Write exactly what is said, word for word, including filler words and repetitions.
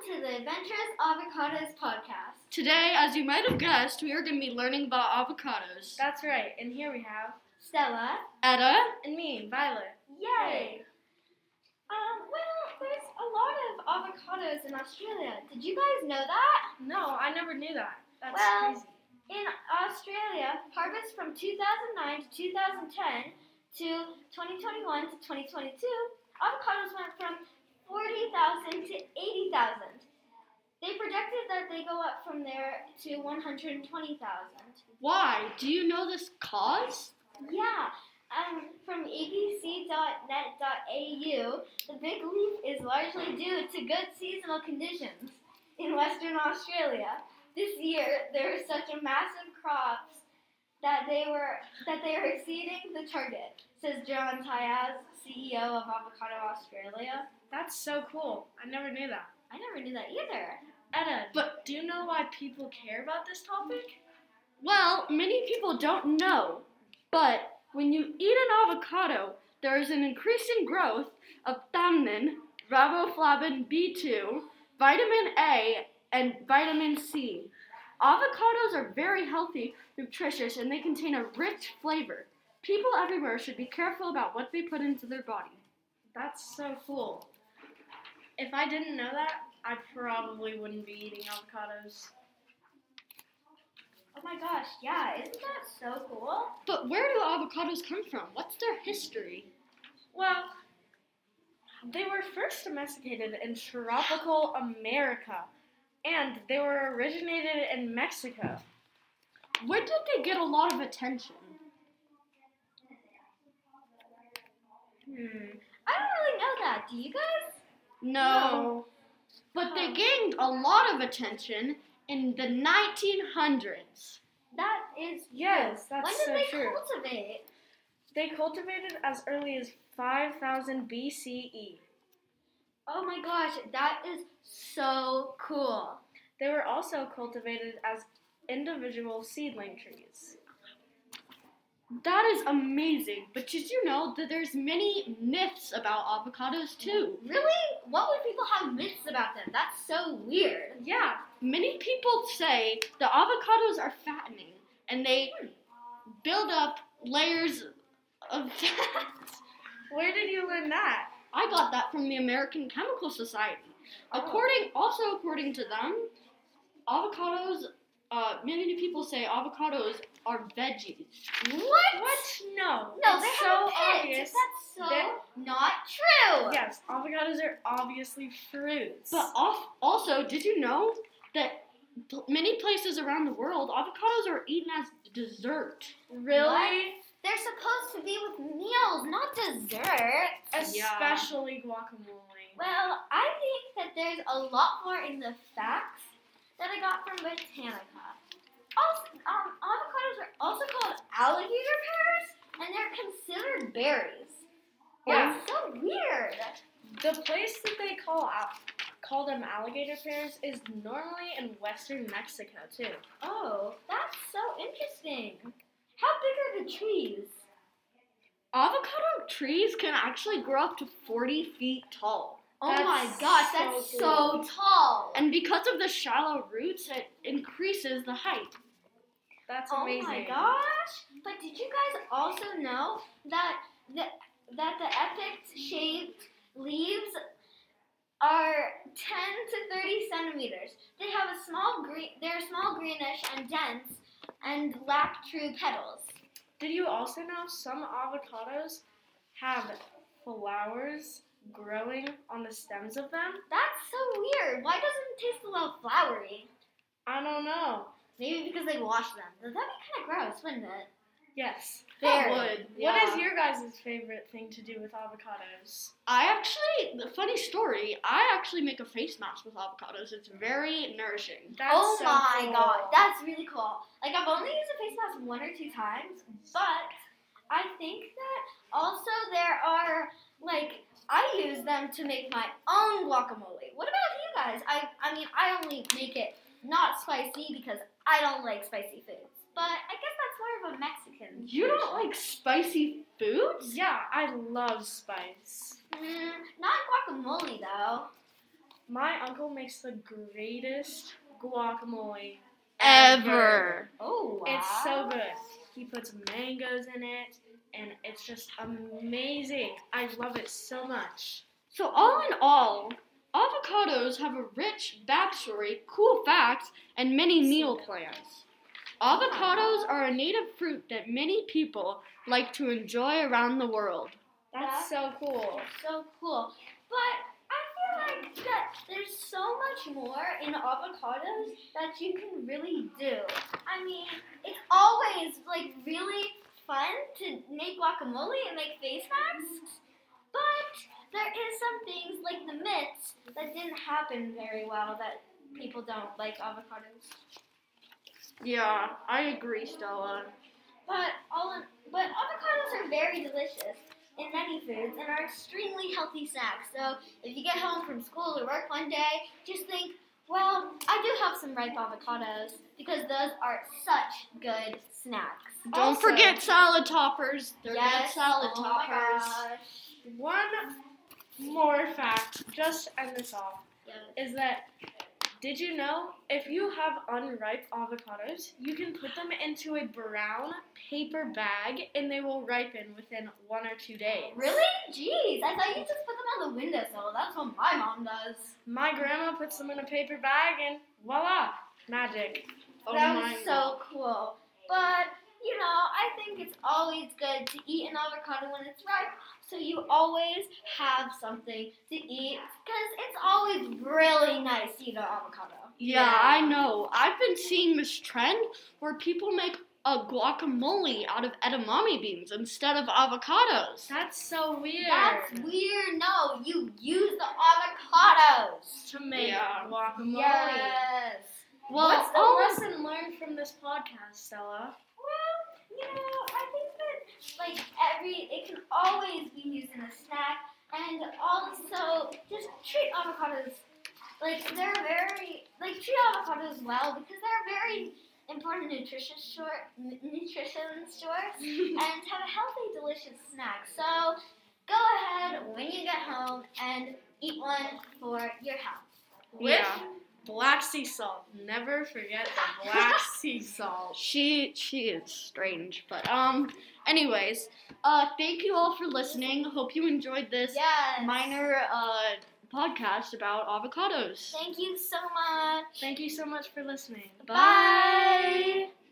to the Adventurous Avocados podcast. Today, as you might have guessed, we are going to be learning about avocados. That's right, and here we have Stella. Etta. And me, Violet. Yay! Um, well, there's a lot of avocados in Australia. Did you guys know that? No, I never knew that. That's Well, crazy. In Australia, harvests from two thousand nine to two thousand ten to twenty twenty-one to twenty twenty-two, avocados went from forty thousand to eighty thousand. They projected that they go up from there to one hundred twenty thousand. Why? Do you know this cause? Yeah, um, from A B C dot net dot A U, the big leap is largely due to good seasonal conditions in Western Australia. This year, there were such a massive crops that they were that they are exceeding the target, says John Tyaz, C E O of Avocado Australia. That's so cool. I never knew that. I never knew that either. Etta, But- do you know why people care about this topic? Well, many people don't know, but when you eat an avocado, there is an increasing growth of thymine, riboflavin B two, vitamin A, and vitamin C. Avocados are very healthy, nutritious, and they contain a rich flavor. People everywhere should be careful about what they put into their body. That's so cool. If I didn't know that, I probably wouldn't be eating avocados. Oh my gosh, yeah, isn't that so cool? But where do avocados come from? What's their history? Well, they were first domesticated in tropical America, and they were originated in Mexico. Where did they get a lot of attention? Hmm. I don't really know that. Do you guys? No. But they gained a lot of attention in the nineteen hundreds. That is Yes, true. that's When did so they true. cultivate? They cultivated as early as five thousand B C E. Oh my gosh, that is so cool. They were also cultivated as individual seedling trees. That is amazing. But did you know that there's many myths about avocados too? Really? What would people have myths about them? That's so weird. Yeah, Many people say the avocados are fattening and they build up layers of fat. where did you learn that? I got that from the American Chemical Society. Oh. According, also according to them, avocados, uh, many people say avocados are veggies. What? What? No. No, it's they so have a pit. obvious. That's so They're- not true. Yes, avocados are obviously fruits. But off, also, did you know that p- many places around the world, avocados are eaten as dessert? really? What? They're supposed to be with meals, not dessert. Especially guacamole. Well, I think that there's a lot more in the facts that I got from Botanica. Also, um, avocados are also called alligator pears, and they're considered berries. Yeah. That's so weird. The place that they call out, call them alligator pears is normally in western Mexico too. Oh, that's so interesting. How big are the trees? Avocado trees can actually grow up to forty feet tall. Oh That's my gosh, so that's cool. so tall. And because of the shallow roots, it increases the height. That's Oh amazing. my gosh! But did you guys also know that the that the epic-shaped leaves are ten to thirty centimeters? They have a small green. They're small, greenish, and dense, and lack true petals. Did you also know some avocados have flowers growing on the stems of them? That's so weird. Why doesn't it taste a little flowery? I don't know. Maybe because they wash them. That'd be kind of gross, wouldn't it? Yes. That Very. would. What yeah. is your guys' favorite thing to do with avocados? I actually, the funny story, I actually make a face mask with avocados. It's very nourishing. That's oh so my cool. god, that's really cool. Like, I've only used a face mask one or two times, but I think that also there are, like, I use them to make my own guacamole. What about you guys? I, I mean, I only make it not spicy because I don't like spicy foods. But I guess that's more of a Mexican You don't tradition. like spicy foods? Yeah, I love spice. Mm, not guacamole, though. My uncle makes the greatest guacamole Ever. Oh, wow. It's so good. He puts mangoes in it, and it's just amazing. I love it so much. So all in all, avocados have a rich backstory, cool facts, and many meal plans. Avocados are a native fruit that many people like to enjoy around the world. That's so cool. So cool. But I feel like that there's so much more in avocados that you can really do. I mean, it's always like really fun to make guacamole and make face masks, but there is some things like the myths that didn't happen very well that people don't like avocados. Yeah, I agree, Stella. But all in, but avocados are very delicious in many foods and are extremely healthy snacks. So if you get home from school or work one day, just think, well, I do have some ripe avocados because those are such good snacks. Don't Also- forget salad toppers. They're Yes, good salad oh my toppers. gosh. One more fact, just to end this off, Yes. is that did you know if you have unripe avocados, you can put them into a brown paper bag and they will ripen within one or two days. Really? Jeez, I thought you just put them on the windowsill. That's what my mom does. My grandma puts them in a paper bag and voila, magic. Oh that my was so cool. But, you know, I think it's always good to eat an avocado when it's ripe, so you always have something to eat, because it's always really nice to eat an avocado. Yeah, Yeah. I know. I've been seeing this trend where people make a guacamole out of edamame beans instead of avocados. That's so weird. That's weird. No, you use the avocados. to make Yeah. guacamole. Yes. Well, What's the all- lesson learned from this podcast, Stella? Well, you know, I think that like every it can always be used in a snack, and also just treat avocados like they're very like treat avocados well because they're very important nutrition short n- nutrition source and have a healthy, delicious snack. So go ahead when you get home and eat one for your health. With Yeah. black sea salt. Never forget the black sea salt. She she is strange, but um. Anyways, uh, thank you all for listening. Hope you enjoyed this Yes. minor uh podcast about avocados. Thank you so much. Thank you so much for listening. Bye.